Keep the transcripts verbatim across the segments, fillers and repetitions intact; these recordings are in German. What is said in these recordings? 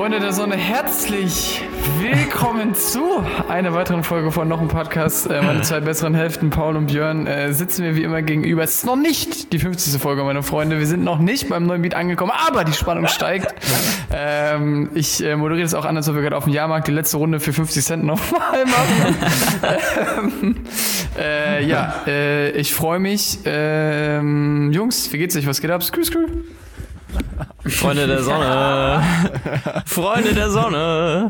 Freunde der Sonne, herzlich willkommen zu einer weiteren Folge von noch einem Podcast. Äh, meine zwei besseren Hälften, Paul und Björn, äh, sitzen mir wie immer gegenüber. Es ist noch nicht die fünfzigste Folge, meine Freunde. Wir sind noch nicht beim neuen Beat angekommen, aber die Spannung steigt. Ähm, ich äh, moderiere das auch an, als ob wir gerade auf dem Jahrmarkt die letzte Runde für fünfzig Cent nochmal machen. ähm, äh, ja, äh, ich freue mich. Ähm, Jungs, wie geht's euch? Was geht ab? Skrü, skrü. Freunde der Sonne. Freunde der Sonne.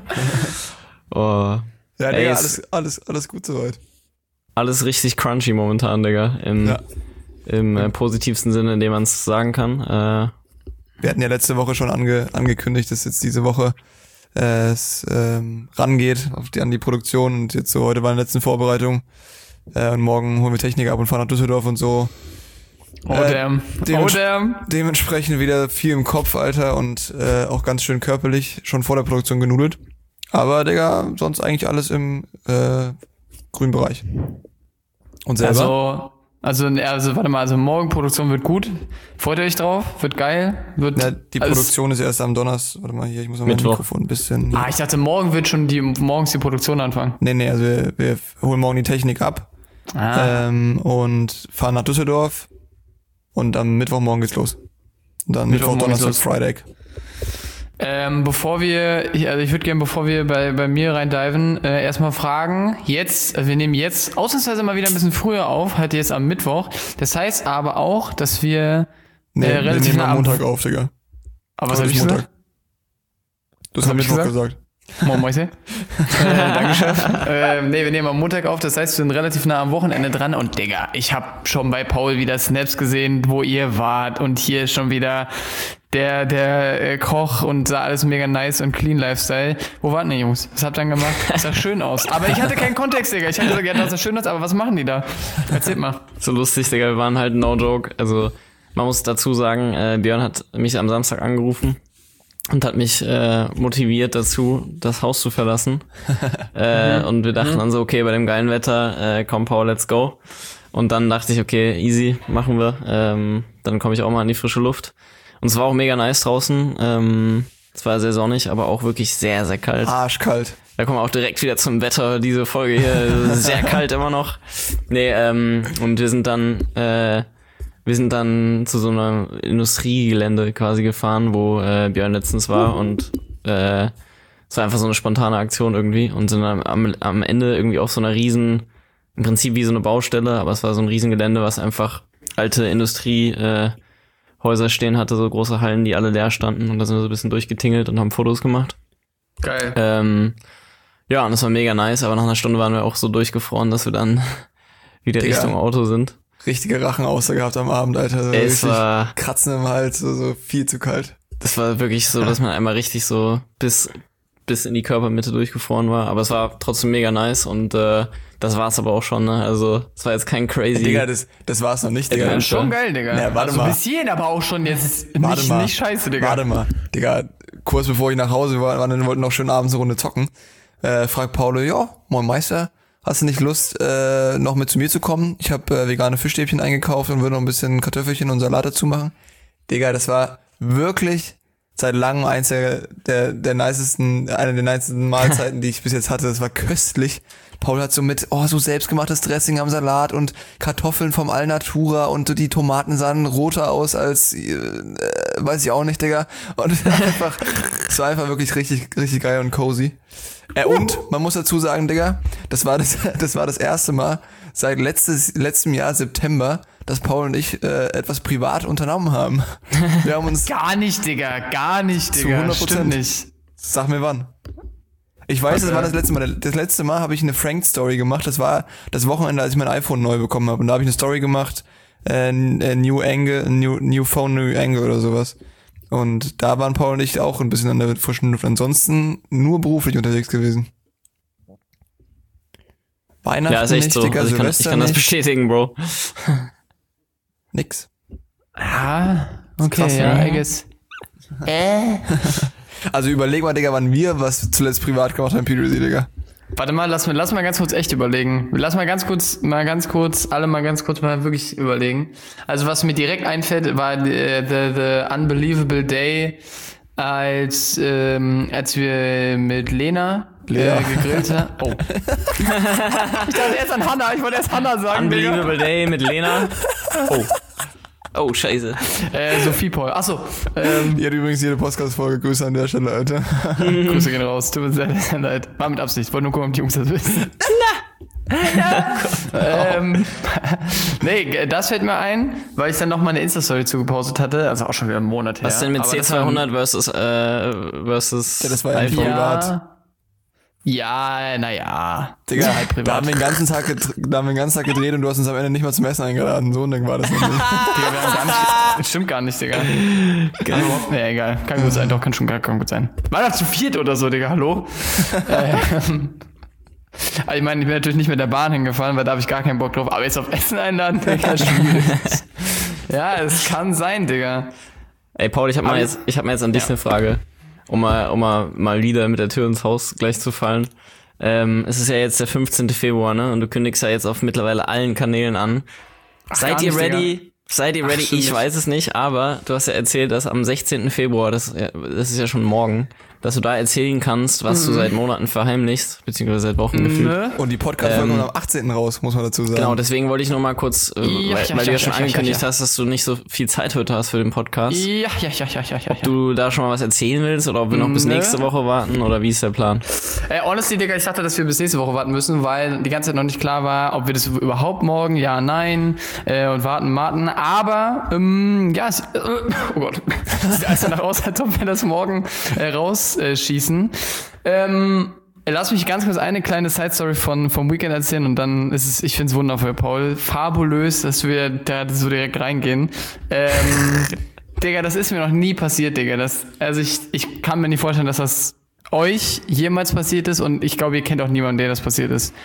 Oh. Ja, Ey, Digga, alles, alles, alles gut soweit. Alles richtig crunchy momentan, Digga. Im, ja. im äh, positivsten Sinne, in dem man es sagen kann. Äh, Wir hatten ja letzte Woche schon ange, angekündigt, dass jetzt diese Woche äh, es ähm, rangeht auf die, an die Produktion. Und jetzt so heute war in der letzten Vorbereitung. Äh, und morgen holen wir Technik ab und fahren nach Düsseldorf und so. Oh äh, damn. Dements- oh damn. Dementsprechend wieder viel im Kopf, Alter, und äh, auch ganz schön körperlich, schon vor der Produktion genudelt. Aber, Digga, sonst eigentlich alles im äh, grünen Bereich. Und selber? Also, also, also, warte mal, also morgen Produktion wird gut. Freut ihr euch drauf? Wird geil? Wird Na, die also, Produktion ist erst am Donnerstag. Warte mal hier, ich muss mal mein Mittwoch. Mikrofon ein bisschen... Hier. Ah, ich dachte, morgen wird schon die, morgens die Produktion anfangen. Nee, nee, also wir, wir holen morgen die Technik ab Ah. ähm, und fahren nach Düsseldorf und am Mittwochmorgen geht's los. Und dann Mittwoch, Mittwochmorgen Donnerstag, geht's los. Friday. Ähm, bevor wir, ich, also ich würde gerne, bevor wir bei, bei mir reindiven, äh, erstmal fragen, jetzt, also wir nehmen jetzt ausnahmsweise mal wieder ein bisschen früher auf, halt jetzt am Mittwoch. Das heißt aber auch, dass wir Nee, äh, wir relativ nehmen nah am am- Montag auf, Digga. Aber was Heute hab ich ist gesagt? Du Was hast am hab ich Mittwoch gesagt? gesagt. Moin Moise. äh, danke, Chef. Ähm, nee, wir nehmen am Montag auf, das heißt, wir sind relativ nah am Wochenende dran. Und Digga, ich hab schon bei Paul wieder Snaps gesehen, wo ihr wart. Und hier ist schon wieder der, der äh, Koch und sah alles mega nice und clean Lifestyle. Wo wart ihr, Jungs? Was habt ihr dann gemacht? Das sah schön aus. Aber ich hatte keinen Kontext, Digga. Ich hatte gesagt, ja, das sah schön aus, aber was machen die da? Erzählt mal. so lustig, Digga. Wir waren halt no joke. Also, man muss dazu sagen, äh, Björn hat mich am Samstag angerufen und hat mich äh, motiviert dazu, das Haus zu verlassen. äh, und wir dachten dann so, okay, bei dem geilen Wetter, äh, komm Paul, let's go. Und dann dachte ich, okay, easy, machen wir. Ähm, dann komme ich auch mal in die frische Luft. Und es war auch mega nice draußen. Ähm, es war sehr sonnig, aber auch wirklich sehr, sehr kalt. Arschkalt. Da kommen wir auch direkt wieder zum Wetter, diese Folge hier. Sehr kalt immer noch. Nee, ähm, und wir sind dann, äh, wir sind dann zu so einem Industriegelände quasi gefahren, wo äh, Björn letztens war und äh, es war einfach so eine spontane Aktion irgendwie und sind am, am, am Ende irgendwie auf so einer riesen, im Prinzip wie so eine Baustelle, aber es war so ein riesen Gelände, was einfach alte Industriehäuser äh, Häuser stehen hatte, so große Hallen, die alle leer standen und da sind wir so ein bisschen durchgetingelt und haben Fotos gemacht. Geil. Ähm, ja, und das war mega nice, aber nach einer Stunde waren wir auch so durchgefroren, dass wir dann wieder Digga. Richtung Auto sind. Richtige Rachenausser gehabt am Abend, Alter. So Ey, es richtig war, Kratzen im Hals, so, so viel zu kalt. das war wirklich so, dass man einmal richtig so bis bis in die Körpermitte durchgefroren war, aber es war trotzdem mega nice und äh, das war's aber auch schon, ne? Also, es war jetzt kein crazy. Digga, das, das war's noch nicht, Digga. Ja, Schon geil, Digga. Ja, warte also mal. bis hierhin aber auch schon jetzt Warte nicht, mal. nicht scheiße, Digga. Warte mal, Digga, kurz bevor ich nach Hause war, waren, wollten noch schön abends eine Runde zocken, äh, fragt Paulo, ja, moin Meister, hast du nicht Lust, äh, noch mit zu mir zu kommen? Ich habe äh, vegane Fischstäbchen eingekauft und würde noch ein bisschen Kartoffelchen und Salat dazu machen. Digga, das war wirklich seit langem eins der, der, der nicesten, eine der nicesten Mahlzeiten, die ich bis jetzt hatte. Das war köstlich. Paul hat so mit, oh, so selbstgemachtes Dressing am Salat und Kartoffeln vom Alnatura und die Tomaten sahen roter aus als, äh, weiß ich auch nicht, Digga. Und einfach, es war einfach wirklich richtig, richtig geil und cozy. Äh, und, man muss dazu sagen, Digga, das war das, das war das erste Mal seit letztes, letztem Jahr September, dass Paul und ich äh, etwas privat unternommen haben. Wir haben uns, Gar nicht, Digga. Gar nicht, Zu Digga. hundert Prozent. Stimmt nicht. sag mir wann. Ich weiß, das war das letzte Mal. Das letzte Mal habe ich eine Frank-Story gemacht. Das war das Wochenende, als ich mein iPhone neu bekommen habe. Und da habe ich eine Story gemacht, äh, New Angle, New, New Phone, New Angle oder sowas. Und da waren Paul und ich auch ein bisschen an der frischen Luft. Ansonsten nur beruflich unterwegs gewesen. Weihnachten ja, ist echt nicht, so. Digga, Also ich, kann, ich Silvester kann das nicht. bestätigen, Bro. Nix. Ja, okay, Krass, ja, ne? I guess. Äh? Also überleg mal, Digga, wann wir was zuletzt privat gemacht haben, P D C, Digga. Warte mal, lass mal, lass mal ganz kurz echt überlegen. Lass mal ganz kurz, mal ganz kurz, alle mal ganz kurz mal wirklich überlegen. Also was mir direkt einfällt, war the, the, the Unbelievable Day als, ähm, als wir mit Lena Lea. Äh, gegrillt haben. Oh. Ich dachte erst an Hannah, ich wollte erst Hannah sagen. Unbelievable Day mit Lena. Oh. Oh, scheiße. Äh, Sophie Paul. Achso. Ähm, Die hat übrigens jede Podcast-Folge. Grüße an der Stelle, Alter. Grüße gehen raus. Tut mir sehr, sehr leid. War mit Absicht. Wollte nur gucken, ob die Jungs das wissen. ähm, nee, das fällt mir ein, weil ich dann noch mal eine Insta-Story zugepostet hatte. Also auch schon wieder einen Monat her. Was denn mit Aber C das zweihundert versus, äh, versus Ja, das war ja ein iPhone? Privat. Ja, naja. Digga, halt privat. da haben, wir den ganzen Tag gedreht, da haben wir den ganzen Tag gedreht und du hast uns am Ende nicht mal zum Essen eingeladen. So ein Ding war das nämlich. Digga, wir haben gar nicht, das stimmt gar nicht, Digga. Also, nee, egal. Kann gut sein, doch, kann schon gar kann gut sein. War doch zu viert oder so, Digga, hallo? ähm, also ich meine, ich bin natürlich nicht mit der Bahn hingefahren, weil da habe ich gar keinen Bock drauf. Aber jetzt auf Essen einladen, Digga, schwierig. Ja, es kann sein, Digga. Ey, Paul, ich habe mal Aber- jetzt, ich hab mal jetzt an dich Ja. eine Frage. Um mal, um mal, mal wieder mit der Tür ins Haus gleich zu fallen. Ähm, es ist ja jetzt der fünfzehnten Februar, ne? Und du kündigst ja jetzt auf mittlerweile allen Kanälen an. Ach, Seid gar ihr nicht, ready? Digga. Seid ihr ready? stimmt Ich nicht. weiß es nicht, aber du hast ja erzählt, dass am sechzehnten Februar, das, ja- das ist ja schon morgen, dass du da erzählen kannst, was du seit Monaten verheimlichst, beziehungsweise seit Wochen gefühlt. Ne? Und die Podcast-Folge Ähm, kommt am achtzehnten raus, muss man dazu sagen. Genau, deswegen wollte ich nur mal kurz, äh, Ja, weil, ja, weil ja, du ja ja, schon ja, angekündigt ja, ja. hast, dass du nicht so viel Zeit heute hast für den Podcast. Ja, ja, ja, ja, ja, ja. Ob du da schon mal was erzählen willst oder ob wir noch bis Ne. nächste Woche warten oder wie ist der Plan? Ey, honestly, Digga, ich dachte, dass wir bis nächste Woche warten müssen, weil die ganze Zeit noch nicht klar war, ob wir das überhaupt morgen, ja, nein, äh, und warten, warten. Aber, ähm, ja, es, äh, oh Gott, es sieht alles danach aus, als ob wir das morgen äh, rausschießen. Äh, schießen. ähm, lass mich ganz kurz eine kleine Side-Story von, vom Weekend erzählen und dann ist es, ich find's wundervoll, Paul. Fabulös, dass wir da so direkt reingehen. Ähm, Digga, das ist mir noch nie passiert, Digga. Das, also ich, ich kann mir nicht vorstellen, dass das euch jemals passiert ist und ich glaube, ihr kennt auch niemanden, der das passiert ist.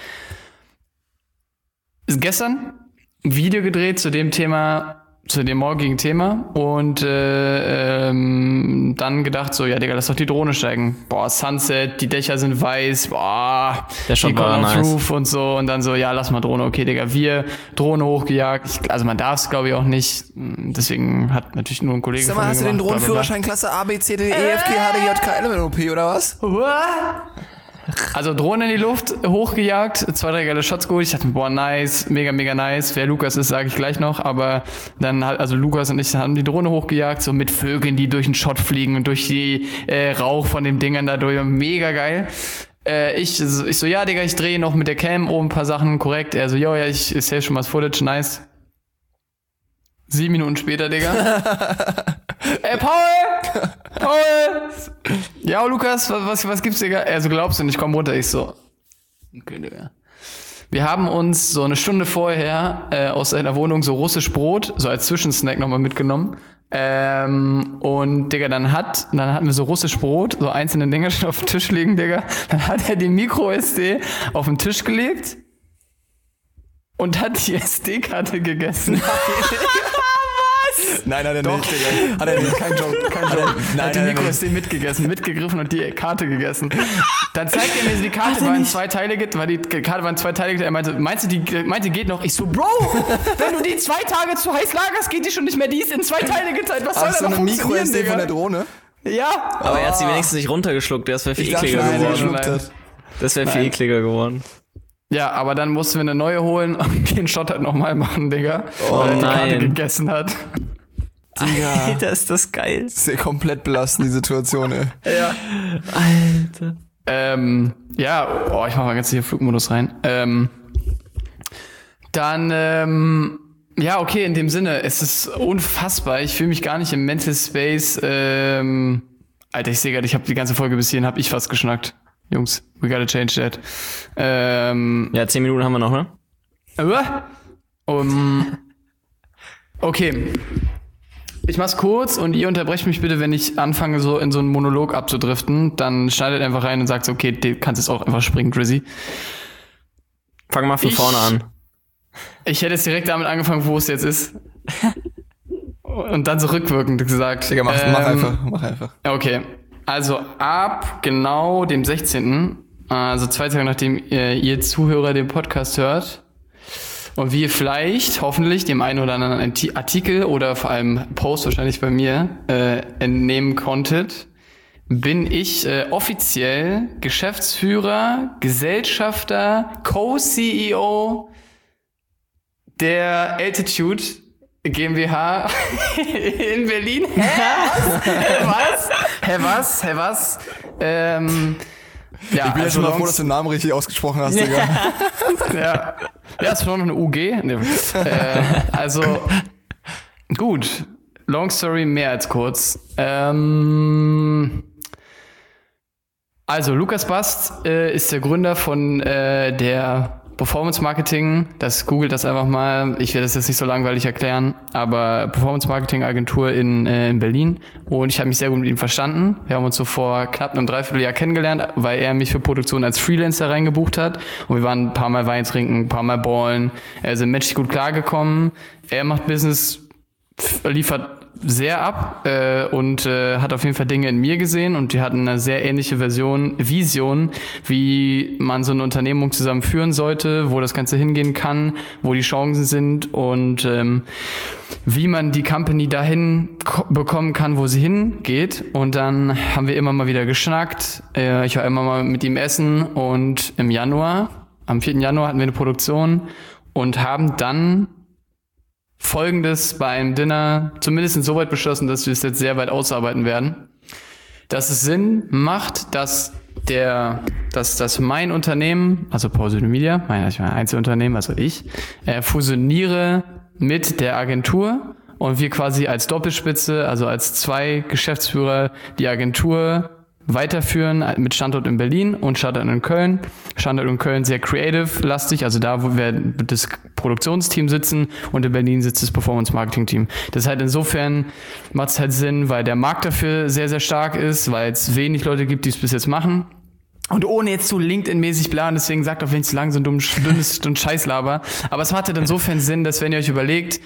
Ist gestern ein Video gedreht zu dem Thema, zu dem morgigen Thema und äh, ähm, dann gedacht so, ja Digga, lass doch die Drohne steigen. Boah, Sunset, die Dächer sind weiß, boah, Der Shot die war Call of nice. Roof und so und dann so, ja, lass mal Drohne, okay Digga, wir Drohne hochgejagt. Ich, also man darf es glaube ich auch nicht, deswegen hat natürlich nur ein Kollege Sag von mal, mir hast du den gemacht, bla, bla, bla. Drohnenführerschein Klasse A, B, C, D, E, F, G, H, D, J, K, L M N O P oder was? Also Drohne in die Luft, hochgejagt, zwei, drei geile Shots geholt. Ich dachte, boah, nice, mega, mega nice. Wer Lukas ist, sage ich gleich noch. Aber dann halt, also Lukas und ich haben die Drohne hochgejagt, so mit Vögeln, die durch den Shot fliegen und durch die äh, Rauch von den Dingern da durch. Mega geil. Äh, ich, so- ich so, ja, Digga, ich drehe noch mit der Cam oben ein paar Sachen korrekt. Er so, jo, ja, ich, ich sehe schon mal das Footage, nice. Sieben Minuten später, Digga. Ey, Paul! Paul! Ja, Lukas, was, was, was gibt's, Digga? Er so, glaubst du nicht, komm runter. Ich so, okay, Digga. Wir haben uns so eine Stunde vorher äh, aus seiner Wohnung so russisch Brot, so als Zwischensnack nochmal mitgenommen. Ähm, und, Digga, dann hat, dann hatten wir so russisch Brot, so einzelne Dinger schon auf dem Tisch liegen, Digga. Dann hat er die Micro-S D auf den Tisch gelegt und hat die S D-Karte gegessen. Nein, hat er Doch. nicht, Digga. Hat er nicht. Kein Joke, kein Joke. Nein, Er hat die nein, Micro-S D mitgegessen, mitgegriffen und die Karte gegessen. Dann zeigt er mir, die Karte war in zwei Teile get, weil die Karte war in zwei Teile get. Er meinte, meinst du, die meinte, geht noch? Ich so, Bro, wenn du die zwei Tage zu heiß lagerst, geht die schon nicht mehr. Die ist in zwei Teile geteilt. Was soll Hast da du noch eine funktionieren, Micro-S D von der Digga? Drohne? Ja. Aber er hat sie wenigstens nicht runtergeschluckt, das wäre viel Ich dachte ekliger schon, dass er geworden, geschluckt nein. hat. Das wäre viel Nein. ekliger geworden. Ja, aber dann mussten wir eine neue holen und den Shot halt nochmal machen, Digga. Oh weil er die Karte nein. gegessen hat. Alter, ist das geil. Das ist ja komplett belastend, die Situation, ey. Ja. Alter. Ähm, ja, oh, ich mach mal ganz hier Flugmodus rein. Ähm, dann, ähm, ja, okay, in dem Sinne, es ist unfassbar. Ich fühle mich gar nicht im Mental Space. Ähm, Alter, ich sehe gerade, ich habe die ganze Folge bis hierhin, hab ich fast geschnackt. Jungs, we gotta change that. Ähm, Ja, zehn Minuten haben wir noch, ne? aber, um, okay. Ich mach's kurz und ihr unterbrecht mich bitte, wenn ich anfange, so in so einen Monolog abzudriften. Dann schneidet einfach rein und sagt so, okay, du kannst jetzt auch einfach springen, Drizzy. Fang mal von Ich- vorne an. Ich hätte jetzt direkt damit angefangen, wo es jetzt ist. Und dann so rückwirkend gesagt. Digga, mach, ähm, mach einfach, mach einfach. Okay, also ab genau dem sechzehnten, also zwei Tage nachdem ihr, ihr Zuhörer den Podcast hört und wie ihr vielleicht, hoffentlich, dem einen oder anderen Arti- Artikel oder vor allem Post wahrscheinlich bei mir äh, entnehmen konntet, bin ich äh, offiziell Geschäftsführer, Gesellschafter, Co-C E O der Altitude GmbH in Berlin. Hä? Was? Hä, was? Hä, was? Ähm, ja, ich bin ja also schon mal froh, Longs- dass du den Namen richtig ausgesprochen hast, Digga. ja. Ja, ist schon noch eine U G. Nee. Äh, also, gut. Long story, mehr als kurz. Ähm, also, Lukas Bast äh, ist der Gründer von äh, der Performance Marketing. Das googelt das einfach mal. Ich werde das jetzt nicht so langweilig erklären, aber Performance Marketing Agentur in, äh, in Berlin. Und ich habe mich sehr gut mit ihm verstanden. Wir haben uns so vor knapp einem Dreivierteljahr kennengelernt, weil er mich für Produktion als Freelancer reingebucht hat. Und wir waren ein paar Mal Wein trinken, ein paar Mal ballen. Er ist menschlich gut klargekommen. Er macht Business, liefert sehr ab äh, und äh, hat auf jeden Fall Dinge in mir gesehen und die hatten eine sehr ähnliche Version, Vision, wie man so eine Unternehmung zusammen führen sollte, wo das Ganze hingehen kann, wo die Chancen sind und ähm, wie man die Company dahin ko- bekommen kann, wo sie hingeht. Und dann haben wir immer mal wieder geschnackt. Äh, ich war immer mal mit ihm essen und im Januar, am vierten Januar hatten wir eine Produktion und haben dann Folgendes bei einem Dinner zumindest insoweit beschlossen, dass wir es jetzt sehr weit ausarbeiten werden, dass es Sinn macht, dass der, dass, dass mein Unternehmen, also Pauline Media, mein, ich mein Einzelunternehmen, also ich, äh, fusioniere mit der Agentur und wir quasi als Doppelspitze, also als zwei Geschäftsführer die Agentur weiterführen mit Standort in Berlin und Standort in Köln. Standort in Köln sehr creative-lastig, also da, wo wir das Produktionsteam sitzen und in Berlin sitzt das Performance-Marketing-Team. Das heißt, insofern macht es halt Sinn, weil der Markt dafür sehr, sehr stark ist, weil es wenig Leute gibt, die es bis jetzt machen. Und ohne jetzt zu LinkedIn-mäßig bla, deswegen sagt auch, wenn ich zu lang so ein dummes, dünnes und Scheißlaber. Aber es macht halt insofern Sinn, dass wenn ihr euch überlegt,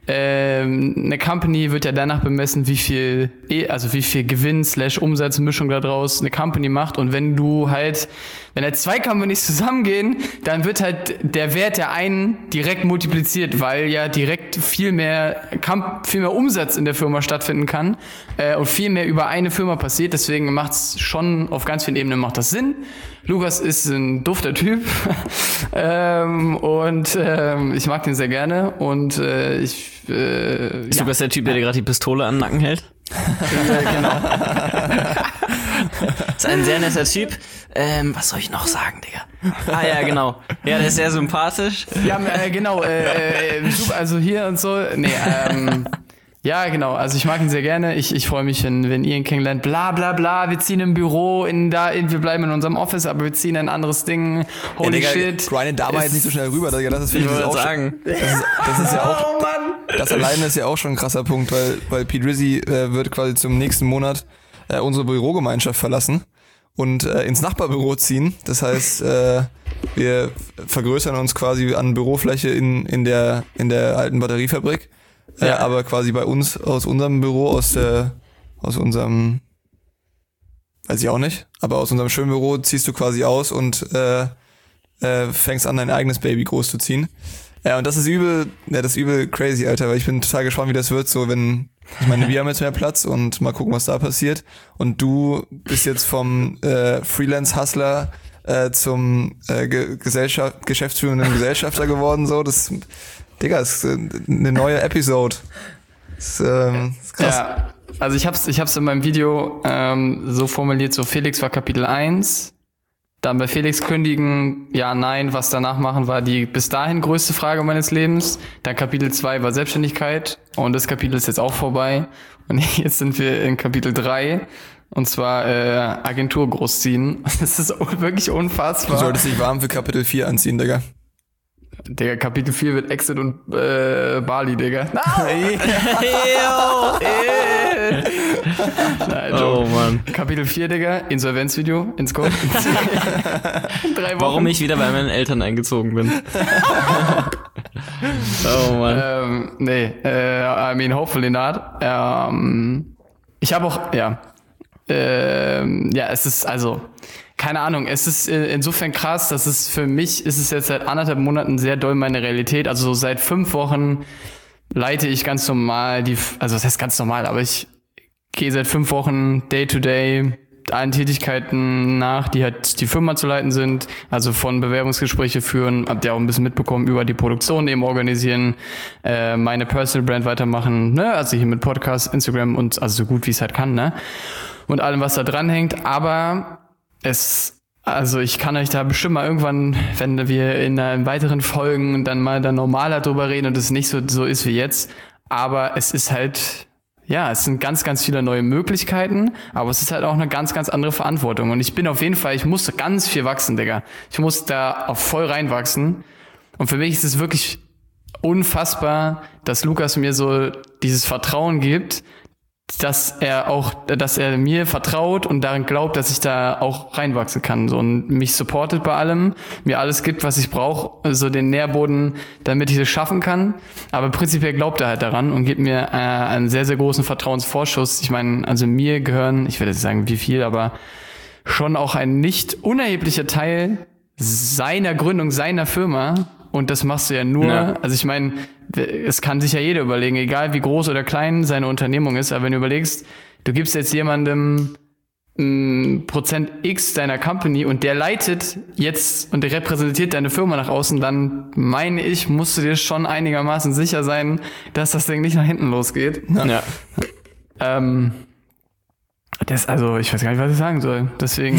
ähm, eine Company wird ja danach bemessen, wie viel, also wie viel Gewinn slash Umsatzmischung da draus eine Company macht. Und wenn du halt, wenn halt zwei Companies zusammengehen, dann wird halt der Wert der einen direkt multipliziert, weil ja direkt viel mehr, viel mehr Umsatz in der Firma stattfinden kann äh, und viel mehr über eine Firma passiert. Deswegen macht's schon auf ganz vielen Ebenen macht das Sinn. Lukas ist ein dufter Typ ähm, und ähm, ich mag den sehr gerne und äh, ich äh, Ist ja. Lukas der Typ, der dir gerade die Pistole an den Nacken hält? Ja, genau. Ist ein sehr netter Typ. Ähm, was soll ich noch sagen, Digga? Ah ja, genau. Ja, der ist sehr sympathisch. Ja, äh, genau, äh, äh, super, also hier und so, nee, ähm, ja, genau, also ich mag ihn sehr gerne, ich, ich freue mich, wenn, wenn ihr ihn kennenlernt, bla bla bla, wir ziehen im Büro, in da, in, wir bleiben in unserem Office, aber wir ziehen ein anderes Ding, holy ja, Digga, shit. Grind da mal Ist- jetzt nicht so schnell rüber, Digga, das ist finde Ich ich wollte auch sagen. Das ist, das ist ja auch, Oh Mann! das alleine ist ja auch schon ein krasser Punkt, weil, weil P. Drizzy äh, wird quasi zum nächsten Monat äh, unsere Bürogemeinschaft verlassen und äh, ins Nachbarbüro ziehen. Das heißt, äh, wir vergrößern uns quasi an Bürofläche in, in der, in der alten Batteriefabrik. Äh, Ja. aber quasi bei uns, aus unserem Büro, aus der, aus unserem, weiß ich auch nicht, aber aus unserem schönen Büro ziehst du quasi aus und äh, äh, fängst an, dein eigenes Baby großzuziehen. Ja, und das ist übel, ja, das ist übel crazy, Alter, weil ich bin total gespannt, wie das wird, so wenn, ich meine, wir haben jetzt mehr Platz und mal gucken, was da passiert. Und du bist jetzt vom äh, Freelance-Hustler äh, zum äh, Ge- Gesellschaft, geschäftsführenden Gesellschafter geworden, so, das, Digga, das ist äh, eine neue Episode. Das, ähm, das ist krass. Ja, also ich hab's, ich hab's in meinem Video ähm, so formuliert, so Felix war Kapitel eins, dann bei Felix kündigen, ja, nein, was danach machen, war die bis dahin größte Frage meines Lebens. Dann Kapitel zwei war Selbstständigkeit und das Kapitel ist jetzt auch vorbei. Und jetzt sind wir in Kapitel drei und zwar äh, Agentur großziehen. Das ist wirklich Du unfassbar. solltest dich warm für Kapitel vier anziehen, Digga. Digga, Kapitel vier wird Exit und äh, Bali, Digga. Nein, Nein, Joke. Oh Mann. Kapitel vier, Digga, Insolvenzvideo, ins Code. In drei Wochen. Warum ich wieder bei meinen Eltern eingezogen bin. Oh Mann. Ähm, nee, äh, I mean, hopefully not. Ähm, ich habe auch, ja, ähm, ja, es ist, also, keine Ahnung, es ist äh, insofern krass, dass es für mich, ist es jetzt seit anderthalb Monaten sehr doll meine Realität. Also so seit fünf Wochen leite ich ganz normal die, also das heißt ganz normal, aber ich gehe seit fünf Wochen Day to Day allen Tätigkeiten nach, die halt die Firma zu leiten sind, also von Bewerbungsgespräche führen, habt ihr auch ein bisschen mitbekommen, über die Produktion eben organisieren, äh, meine Personal Brand weitermachen, ne, also hier mit Podcast, Instagram und also so gut wie es halt kann, ne, und allem, was da dran hängt, aber es, also ich kann euch da bestimmt mal irgendwann, wenn wir in äh, weiteren Folgen dann mal da normaler drüber reden und es nicht so, so ist wie jetzt, aber es ist halt, ja, es sind ganz, ganz viele neue Möglichkeiten, aber es ist halt auch eine ganz, ganz andere Verantwortung. Und ich bin auf jeden Fall, ich musste ganz viel wachsen, Digga. Ich muss da auch voll reinwachsen. Und für mich ist es wirklich unfassbar, dass Lukas mir so dieses Vertrauen gibt, dass er auch, dass er mir vertraut und daran glaubt, dass ich da auch reinwachsen kann, so, und mich supportet bei allem, mir alles gibt, was ich brauche, so den Nährboden, damit ich es schaffen kann. Aber prinzipiell glaubt er halt daran und gibt mir äh, einen sehr, sehr großen Vertrauensvorschuss. Ich meine, also mir gehören, ich werde jetzt sagen, wie viel, aber schon auch ein nicht unerheblicher Teil seiner Gründung, seiner Firma. Und das machst du ja nur, ja. Also ich meine, es kann sich ja jeder überlegen, egal wie groß oder klein seine Unternehmung ist, aber wenn du überlegst, du gibst jetzt jemandem m, Prozent X deiner Company und der leitet jetzt und der repräsentiert deine Firma nach außen, dann meine ich, musst du dir schon einigermaßen sicher sein, dass das Ding nicht nach hinten losgeht. Ja. ja. Ähm, das, also, ich weiß gar nicht, was ich sagen soll. Deswegen,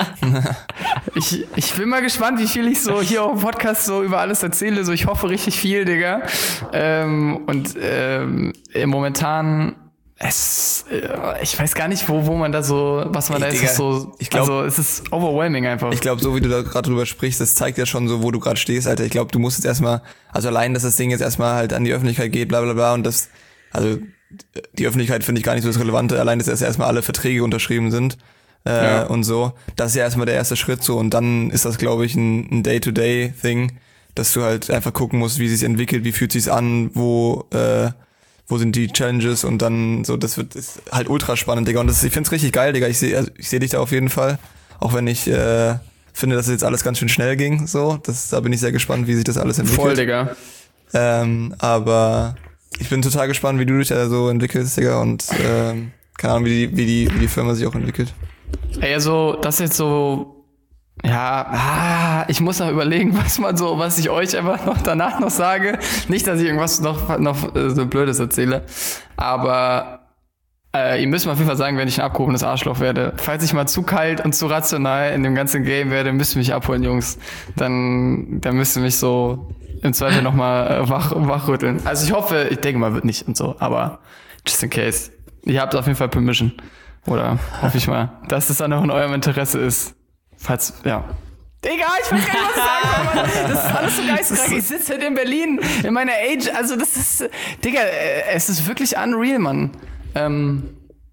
ich, ich bin mal gespannt, wie viel ich so hier auf dem Podcast so über alles erzähle. So, ich hoffe richtig viel, Digga. Ähm, und ähm, momentan, es, äh, ich weiß gar nicht, wo, wo man da so, was man Ey, da ist so, ich glaub, also es ist overwhelming einfach. Ich glaube, so wie du da gerade drüber sprichst, das zeigt ja schon so, wo du gerade stehst, Alter. Ich glaube, du musst jetzt erstmal, also allein, dass das Ding jetzt erstmal halt an die Öffentlichkeit geht, bla bla bla, und das, also die Öffentlichkeit finde ich gar nicht so das Relevante, allein, dass erst erstmal alle Verträge unterschrieben sind äh, ja. und so. Das ist ja erstmal der erste Schritt so, und dann ist das, glaube ich, ein, ein Day-to-Day-Thing, dass du halt einfach gucken musst, wie sich's entwickelt, wie fühlt sich's an, wo äh, wo sind die Challenges, und dann so, das wird ist halt ultra spannend, Digga, und das, ich find's richtig geil, Digga, ich sehe also ich sehe dich da auf jeden Fall, auch wenn ich äh, finde, dass es jetzt alles ganz schön schnell ging, so, das, da bin ich sehr gespannt, wie sich das alles entwickelt. Voll, Digga. Ähm, aber ich bin total gespannt, wie du dich da so entwickelst, Digga, und ähm, keine Ahnung, wie die, wie die, wie die Firma sich auch entwickelt. Ey, also, das ist jetzt so, ja, ah, ich muss noch überlegen, was man so, was ich euch einfach noch danach noch sage. Nicht, dass ich irgendwas noch, noch äh, so Blödes erzähle, aber äh, ihr müsst mir auf jeden Fall sagen, wenn ich ein abgehobenes Arschloch werde. Falls ich mal zu kalt und zu rational in dem ganzen Game werde, müsst ihr mich abholen, Jungs. Dann, dann müsst ihr mich so im Zweifel nochmal wach, wachrütteln. Also ich hoffe, ich denke mal, wird nicht und so, aber just in case. Ihr habt auf jeden Fall Permission. Oder hoffe ich mal, dass es dann auch in eurem Interesse ist. Falls, ja. Digga, ich weiß gar nicht, was ich sagen soll, Mann. Das ist alles so geisteskrank. Ich sitze halt in Berlin, in meiner Age, also das ist, Digga, es ist wirklich unreal, Mann. Ähm,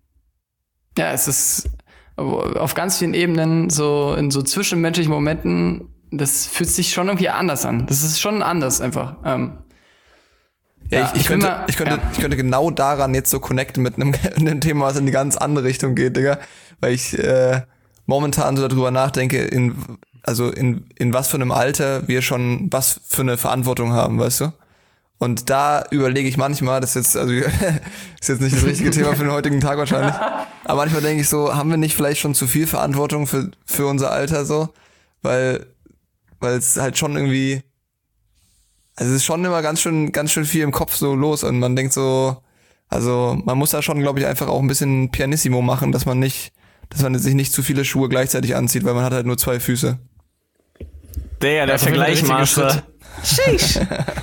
ja, es ist auf ganz vielen Ebenen, so in so zwischenmenschlichen Momenten, das fühlt sich schon irgendwie anders an. Das ist schon anders einfach. Ähm, ja, ja, ich, ich, könnte, mal, ich, könnte, ja. ich könnte genau daran jetzt so connecten mit einem, einem Thema, was in die ganz andere Richtung geht, Digga. Weil ich äh, momentan so darüber nachdenke, in also in in was für einem Alter wir schon was für eine Verantwortung haben, weißt du? Und da überlege ich manchmal, das ist jetzt, also ist jetzt nicht das richtige Thema für den heutigen Tag wahrscheinlich, aber manchmal denke ich so, haben wir nicht vielleicht schon zu viel Verantwortung für für unser Alter so? Weil weil es halt schon irgendwie, also es ist schon immer ganz schön, ganz schön viel im Kopf so los, und man denkt so, also man muss da schon, glaube ich, einfach auch ein bisschen pianissimo machen, dass man nicht, dass man sich nicht zu viele Schuhe gleichzeitig anzieht, weil man hat halt nur zwei Füße. Der, der Vergleichmaster. Sheesh.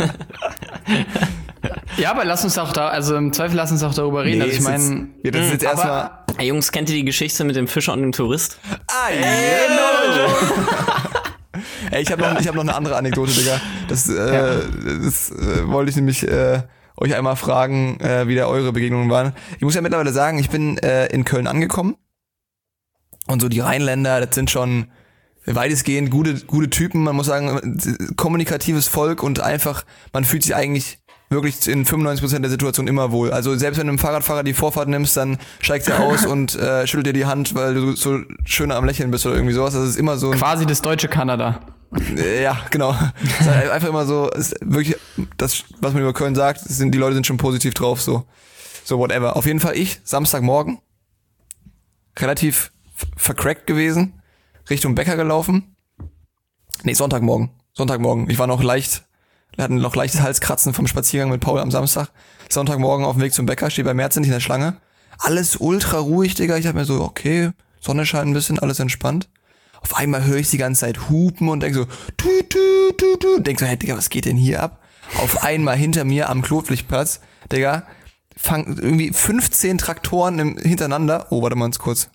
Ja, aber lass uns auch da, also im Zweifel lass uns auch darüber reden. Nee, also ich meine, ja, das ist jetzt erstmal. Hey Jungs, kennt ihr die Geschichte mit dem Fischer und dem Tourist? Ah, yeah. Ey, ich habe noch, ich hab noch eine andere Anekdote, Digga. Das, äh, ja. das äh, wollte ich nämlich äh, euch einmal fragen, äh, wie da eure Begegnungen waren. Ich muss ja mittlerweile sagen, ich bin äh, in Köln angekommen, und so die Rheinländer, das sind schon weitestgehend gute, gute Typen. Man muss sagen, kommunikatives Volk, und einfach, man fühlt sich eigentlich wirklich in fünfundneunzig Prozent der Situation immer wohl. Also selbst wenn du einem Fahrradfahrer die Vorfahrt nimmst, dann steigt er aus und äh, schüttelt dir die Hand, weil du so schön am Lächeln bist oder irgendwie sowas. Das ist immer so quasi das deutsche Kanada. Äh, ja, genau. Es ist einfach immer so, ist wirklich das, was man über Köln sagt, sind, die Leute sind schon positiv drauf, so. So, whatever. Auf jeden Fall ich, Samstagmorgen, relativ f- vercrackt gewesen, Richtung Bäcker gelaufen. Nee, Sonntagmorgen. Sonntagmorgen. Ich war noch leicht, wir hatten noch leichtes Halskratzen vom Spaziergang mit Paul am Samstag. Sonntagmorgen auf dem Weg zum Bäcker, stehe bei Merz nicht in der Schlange. Alles ultra ruhig, Digga. Ich dachte mir so, okay, Sonne scheint ein bisschen, alles entspannt. Auf einmal höre ich die ganze Zeit hupen und denke so, tü, tü, tü, tü. Denk so, hey, Digga, was geht denn hier ab? Auf einmal hinter mir am Klotpflichtplatz, Digga, fangen irgendwie fünfzehn Traktoren im, hintereinander. Oh, warte mal ganz kurz.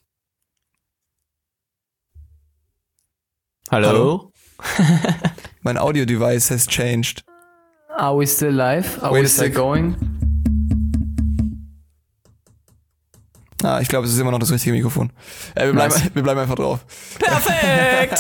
Hallo? Hallo? Mein Audio-Device has changed. Are we still live? Are Wait we a still sec. going? Ah, ich glaube, es ist immer noch das richtige Mikrofon. Äh, wir, bleiben, Nice. wir bleiben einfach drauf. Perfekt!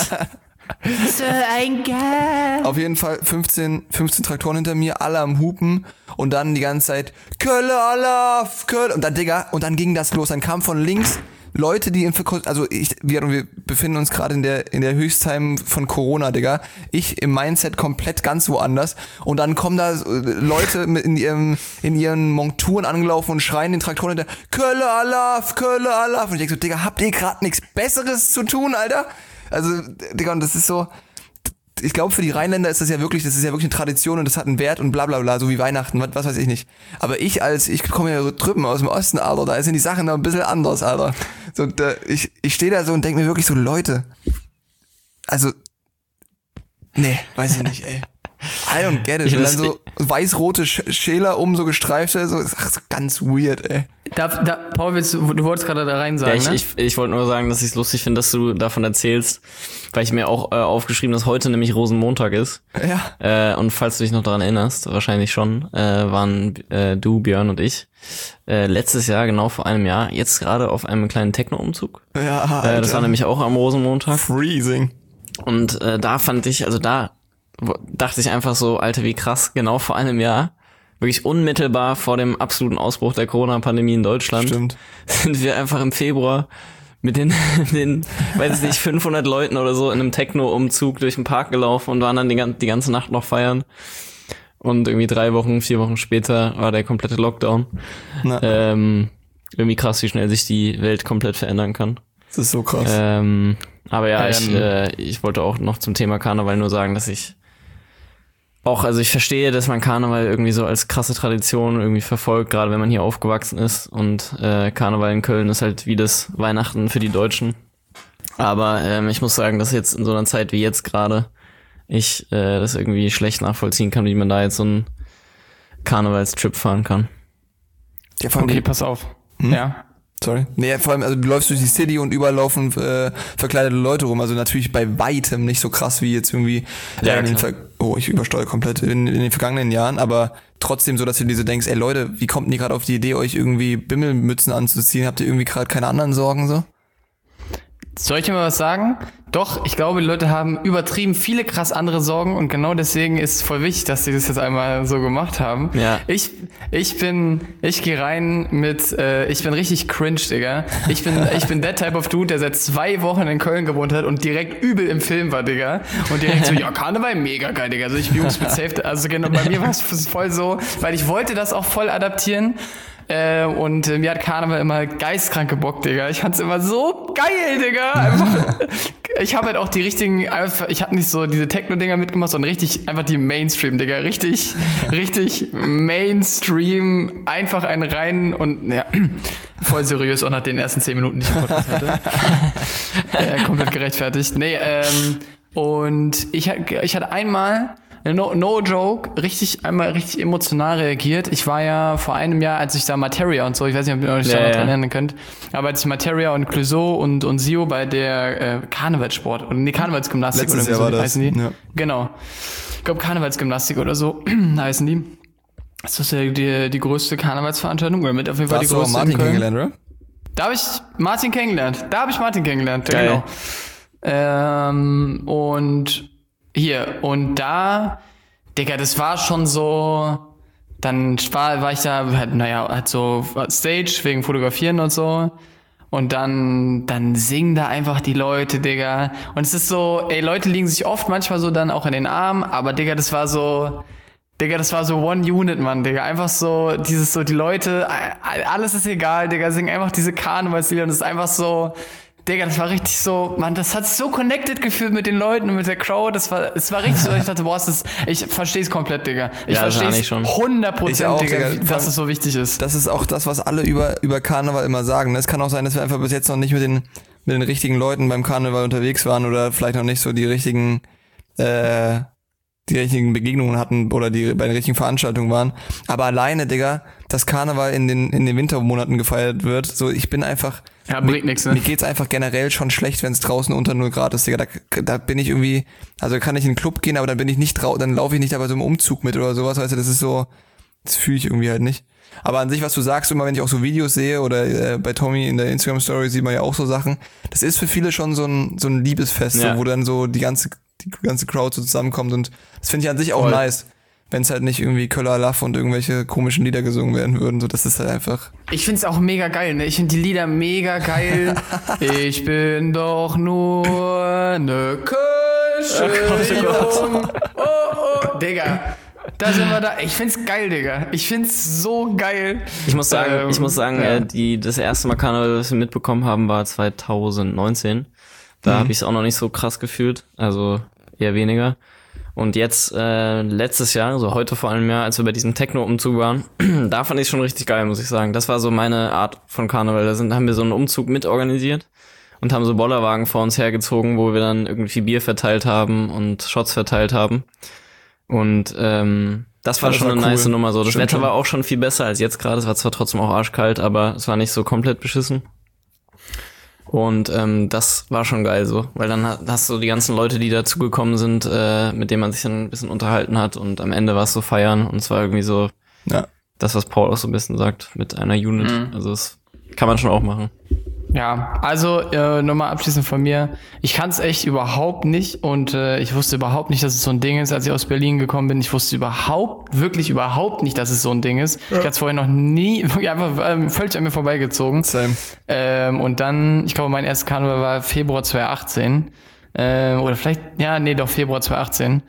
So ein geil. Auf jeden Fall fünfzehn, fünfzehn Traktoren hinter mir, alle am Hupen und dann die ganze Zeit Kölle, Alaf, Kölle. Und dann, Digga, und dann ging das los. Dann kam von links Leute, die in Verkurs, also ich, wir, wir befinden uns gerade in der, in der Höchstzeit von Corona, Digga. Ich im Mindset komplett ganz woanders. Und dann kommen da Leute mit in ihrem, in ihren Monturen angelaufen und schreien den Traktoren hinter, Kölle, Alaf, Kölle, Alaf. Und ich denke so, Digga, habt ihr gerade nichts Besseres zu tun, Alter? Also, Digga, und das ist so, ich glaube, für die Rheinländer ist das ja wirklich, das ist ja wirklich eine Tradition und das hat einen Wert und bla bla bla, so wie Weihnachten, was, was weiß ich nicht. Aber ich als, ich komme ja drüben aus dem Osten, Alter, da sind die Sachen noch ein bisschen anders, Alter. So, da, ich, ich stehe da so und denke mir wirklich so, Leute, also, nee, weiß ich nicht, ey. I don't get it. Ich Und dann weiß- so weiß-rote Sch- Schäler um, so gestreifte, so, ach, so ganz weird, ey. Da, da, Paul, willst du, du wolltest gerade da rein sagen, Ja, ich, ne? ich, ich wollte nur sagen, dass ich es lustig finde, dass du davon erzählst, weil ich mir auch äh, aufgeschrieben, dass heute nämlich Rosenmontag ist. Ja. Äh, und falls du dich noch daran erinnerst, wahrscheinlich schon, äh, waren äh, du, Björn und ich äh, letztes Jahr, genau vor einem Jahr, jetzt gerade auf einem kleinen Techno-Umzug. Ja, Äh, das Alter. war nämlich auch am Rosenmontag. Freezing. Und äh, da fand ich, also da w- dachte ich einfach so, Alter, wie krass, genau vor einem Jahr, wirklich unmittelbar vor dem absoluten Ausbruch der Corona-Pandemie in Deutschland, Stimmt. sind wir einfach im Februar mit den, den, weiß ich nicht, fünfhundert Leuten oder so in einem Techno-Umzug durch den Park gelaufen und waren dann die, gan- die ganze Nacht noch feiern. Und irgendwie drei Wochen, vier Wochen später war der komplette Lockdown. Na, Ähm, irgendwie krass, wie schnell sich die Welt komplett verändern kann. das ist so krass. Ähm, aber ja, ich, Ähm. äh, ich wollte auch noch zum Thema Karneval nur sagen, dass ich auch, also ich verstehe, dass man Karneval irgendwie so als krasse Tradition irgendwie verfolgt, gerade wenn man hier aufgewachsen ist. Und äh, Karneval in Köln ist halt wie das Weihnachten für die Deutschen. Aber ähm, ich muss sagen, dass jetzt in so einer Zeit wie jetzt gerade ich äh, das irgendwie schlecht nachvollziehen kann, wie man da jetzt so einen Karnevalstrip fahren kann. Ja, vor allem Okay, die- pass auf. Hm? Ja. Sorry. Nee, vor allem, also du läufst durch die City und überall laufen äh, verkleidete Leute rum. Also natürlich bei weitem nicht so krass wie jetzt irgendwie Ja, äh, in den klar. Ver- oh, ich übersteuere komplett in, in den vergangenen Jahren, aber trotzdem so, dass du dir so denkst, ey Leute, wie kommt denn ihr gerade auf die Idee, euch irgendwie Bimmelmützen anzuziehen? Habt ihr irgendwie gerade keine anderen Sorgen so? Soll ich dir mal was sagen? Doch, ich glaube, die Leute haben übertrieben viele krass andere Sorgen und genau deswegen ist es voll wichtig, dass sie das jetzt einmal so gemacht haben. Ja. Ich, ich bin, ich gehe rein mit, äh, ich bin richtig cringe, Digga. Ich bin, ich bin that type of dude, der seit zwei Wochen in Köln gewohnt hat und direkt übel im Film war, Digga. Und direkt so, ja, Karneval, mega geil, Digga. Also ich bin Jungs mit Safe, also genau, bei mir war es voll so, weil ich wollte das auch voll adaptieren. Äh, und äh, mir hat Karneval immer geistkrank gebockt, Digga. Ich fand's immer so geil, Digga. Einfach, ich habe halt auch die richtigen, einfach, ich habe nicht so diese Techno-Dinger mitgemacht, sondern richtig, einfach die Mainstream, Digga. Richtig, richtig Mainstream, einfach einen rein und, ja, voll seriös, auch nach den ersten zehn Minuten, die ich im Podcast hatte. äh, komplett gerechtfertigt. Nee, ähm, und ich, ich hatte einmal, No, no joke, richtig, einmal richtig emotional reagiert. Ich war ja vor einem Jahr, als ich da Materia und so, ich weiß nicht, ob ihr euch da Ja, noch ja. dran erinnern könnt, aber als ich Materia und Clouseau und, und Sio bei der äh, Karnevalssport, oder nee, Karnevalsgymnastik Letztes oder Jahr so war das, heißen die. ja. Genau. Ich glaube Karnevalsgymnastik oder so heißen die. Das ist ja die, die größte Karnevalsveranstaltung, oder mit auf jeden Da Fall die hast du auch größte Martin in Köln. kennengelernt, oder? Da habe ich Martin kennengelernt. Da habe ich Martin kennengelernt, ja, Geil. genau. Ähm, und hier, und da, Digga, das war schon so, dann war, war ich da, halt, naja, halt so Stage wegen Fotografieren und so. Und dann, dann singen da einfach die Leute, Digga. Und es ist so, ey, Leute liegen sich oft manchmal so dann auch in den Armen, aber Digga, das war so, Digga, das war so One Unit, Mann, Digga. Einfach so, dieses so, die Leute, alles ist egal, Digga, singen einfach diese Karnevalslieder und es ist einfach so, Digga, das war richtig so, man, das hat so connected gefühlt mit den Leuten und mit der Crowd. Das war, es war richtig so, ich dachte, boah, das ist, ich verstehe es komplett, Digga. Ich Ja, das verstehe war es nicht schon. hundert Ich auch, Prozent, Digga, Digga. dass es so wichtig ist. Das ist auch das, was alle über, über Karneval immer sagen. Es kann auch sein, dass wir einfach bis jetzt noch nicht mit den, mit den richtigen Leuten beim Karneval unterwegs waren oder vielleicht noch nicht so die richtigen, äh, die richtigen Begegnungen hatten oder die bei den richtigen Veranstaltungen waren. Aber alleine, Digga, dass Karneval in den, in den Wintermonaten gefeiert wird, so, ich bin einfach, Ja, bringt nichts, ne? mir geht's einfach generell schon schlecht, wenn es draußen unter null Grad ist, Digga. Da, da bin ich irgendwie, also kann ich in den Club gehen, aber dann bin ich nicht drau, dann laufe ich nicht da bei so einem Umzug mit oder sowas, weißt du, das ist so, das fühle ich irgendwie halt nicht. Aber an sich, was du sagst, immer wenn ich auch so Videos sehe oder äh, bei Tommy in der Instagram-Story sieht man ja auch so Sachen, das ist für viele schon so ein, so ein Liebesfest, Ja. so, wo dann so die ganze, die ganze Crowd so zusammenkommt und das finde ich an sich auch Voll. nice, wenn es halt nicht irgendwie Köller Laff und irgendwelche komischen Lieder gesungen werden würden, so, das ist halt einfach, Ich find's auch mega geil, ne? Ich find die Lieder mega geil. Ich bin doch nur ne Kölsche Jung. Oh, oh, Digga. Da sind wir da. Ich find's geil, Digga. Ich find's so geil. Ich muss sagen, Ähm, ich muss sagen, ja. äh, die, das erste Mal Karneval, was wir mitbekommen haben, war zwanzig neunzehn. Da Mhm. habe ich es auch noch nicht so krass gefühlt, also eher weniger. Und jetzt, äh, letztes Jahr, so heute vor einem Jahr, als wir bei diesem Techno-Umzug waren, da fand ich schon richtig geil, muss ich sagen. Das war so meine Art von Karneval. Da sind, haben wir so einen Umzug mitorganisiert und haben so Bollerwagen vor uns hergezogen, wo wir dann irgendwie Bier verteilt haben und Shots verteilt haben. Und ähm, das war Ja, das schon war eine cool. nice Nummer so. Das Stimmt Wetter schon. war auch schon viel besser als jetzt gerade. Es war zwar trotzdem auch arschkalt, aber es war nicht so komplett beschissen. Und ähm, das war schon geil so, weil dann ha- hast du die ganzen Leute, die dazugekommen sind, äh, mit denen man sich dann ein bisschen unterhalten hat und am Ende war es so feiern und es war irgendwie so ja. das, was Paul auch so ein bisschen sagt, mit einer Unit. Mhm. Also das kann man schon auch machen. Ja, also äh, nochmal abschließend von mir. Ich kann's echt überhaupt nicht und äh, ich wusste überhaupt nicht, dass es so ein Ding ist, als ich aus Berlin gekommen bin. Ich wusste überhaupt, wirklich überhaupt nicht, dass es so ein Ding ist. Ich hatte es vorher noch nie, wirklich einfach ähm, völlig an mir vorbeigezogen. Same. Ähm, und dann, ich glaube, mein erstes Karneval war Februar zwanzig achtzehn. Ähm, oder vielleicht, ja, nee, doch Februar zwanzig achtzehn.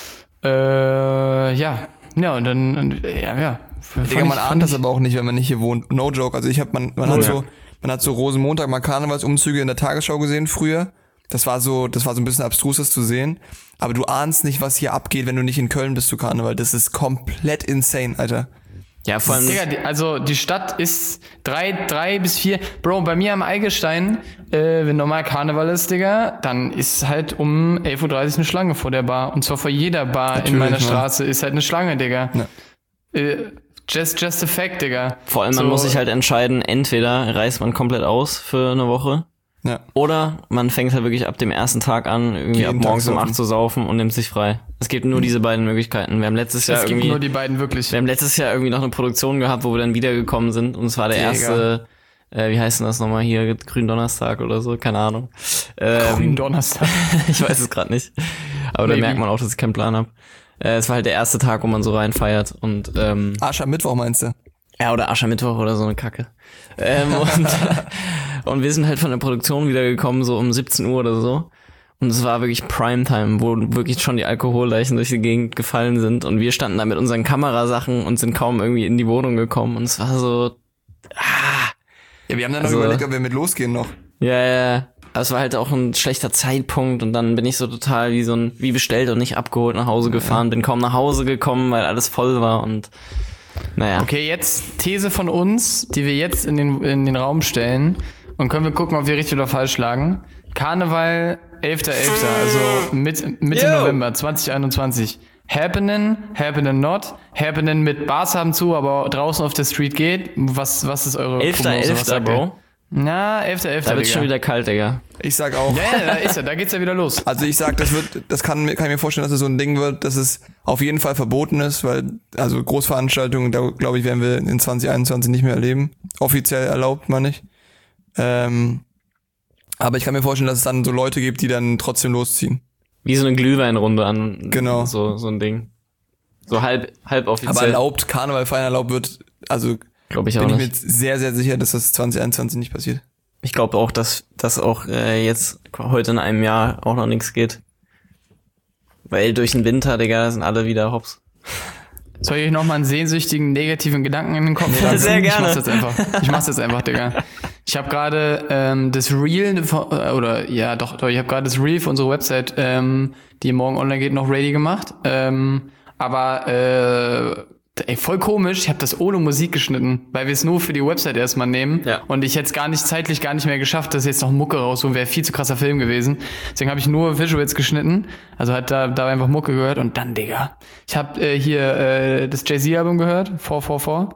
Äh, ja, ja, und dann, und, ja, ja. Digga, man ahnt das aber auch nicht, wenn man nicht hier wohnt. No joke. Also ich hab, man, man hat Ja. so, man hat so Rosenmontag mal Karnevalsumzüge in der Tagesschau gesehen früher. Das war so, das war so ein bisschen abstrus, das zu sehen. Aber du ahnst nicht, was hier abgeht, wenn du nicht in Köln bist zu Karneval. Das ist komplett insane, Alter. Ja, vor allem Digga, die, also die Stadt ist drei, drei bis vier. Bro, bei mir am Eigelstein, äh, wenn normal Karneval ist, Digga, dann ist halt um elf Uhr dreißig eine Schlange vor der Bar. Und zwar vor jeder Bar Natürlich, in meiner Mann. Straße ist halt eine Schlange, Digga. Ja. Äh, just, just a fact, Digga. vor allem man So. muss sich halt entscheiden, entweder reißt man komplett aus für eine Woche Ja. oder man fängt halt wirklich ab dem ersten Tag an, irgendwie Jeden ab morgens Tag um saufen. acht zu saufen und nimmt sich frei. Es gibt nur diese beiden Möglichkeiten. Wir haben letztes Jahr Es gibt irgendwie nur die beiden wirklich. Wir haben letztes Jahr irgendwie noch eine Produktion gehabt, wo wir dann wiedergekommen sind und es war der Digga. erste, äh, wie heißt denn das nochmal hier, Gründonnerstag oder so, keine Ahnung. Ähm, Grünen Donnerstag. ich weiß es gerade nicht. Aber da Maybe. merkt man auch, dass ich keinen Plan habe. Äh, es war halt der erste Tag, wo man so rein feiert und ähm, Aschermittwoch meinst du? ja, oder Aschermittwoch oder so eine Kacke. Ähm, und, und wir sind halt von der Produktion wiedergekommen, so um siebzehn Uhr oder so. Und es war wirklich Primetime, wo wirklich schon die Alkoholleichen durch die Gegend gefallen sind. Und wir standen da mit unseren Kamerasachen und sind kaum irgendwie in die Wohnung gekommen. Und es war so, Ja, wir haben dann Also- noch überlegt, ob wir mit losgehen noch. ja, ja. Aber es war halt auch ein schlechter Zeitpunkt. Und dann bin ich so total wie so ein, wie bestellt und nicht abgeholt nach Hause gefahren. Bin kaum nach Hause gekommen, weil alles voll war. Und naja. Okay, jetzt These von uns, die wir jetzt in den, in den Raum stellen. Und können wir gucken, ob wir richtig oder falsch lagen. Karneval, elfter elfter, also mit, Mitte Yo. November zwanzig einundzwanzig. Happening, happening not, happening mit Bars haben zu, aber draußen auf der Street geht. Was, was ist eure Elfter, Prognose? Was elfter, sagt ihr? Bro. Na, elfter elfter, Da wird's Digga. schon wieder kalt, Digga. Ich sag auch. Ja, ja, da ist er, da geht's ja wieder los. Also ich sag, das wird, das kann, mir- kann ich mir vorstellen, dass es so ein Ding wird, dass es auf jeden Fall verboten ist, weil, also Großveranstaltungen, da glaube ich, werden wir in zwanzig einundzwanzig nicht mehr erleben. Offiziell erlaubt, meine ich. Ähm, aber ich kann mir vorstellen, dass es dann so Leute gibt, die dann trotzdem losziehen. Wie so eine Glühweinrunde an. Genau. So, so ein Ding. So halb, halb Aber offiziell. erlaubt, Karneval feiern erlaubt wird, also Glaube ich auch bin ich mir nicht. jetzt sehr, sehr sicher, dass das zwanzig einundzwanzig nicht passiert. Ich glaube auch, dass das auch äh, jetzt heute in einem Jahr auch noch nichts geht. Weil durch den Winter, Digga, sind alle wieder hops. Soll ich noch mal einen sehnsüchtigen, negativen Gedanken in den Kopf Nee, pflanzen? sehr Ich gerne. mach's jetzt einfach. Ich mach's jetzt einfach, Digga. Ich habe gerade ähm, das Reel, von- äh, oder ja doch, doch ich habe gerade das Reel für unsere Website, ähm, die morgen online geht, noch ready gemacht. Ähm, aber äh, ey, voll komisch, ich habe das ohne Musik geschnitten, weil wir es nur für die Website erstmal nehmen. Ja. Und ich hätte es gar nicht zeitlich gar nicht mehr geschafft, dass jetzt noch Mucke raus und wäre viel zu krasser Film gewesen. Deswegen habe ich nur Visuals geschnitten. Also hat da, da einfach Mucke gehört und dann, Digga. Ich habe äh, hier äh, das Jay-Z-Album gehört, vier vier vier,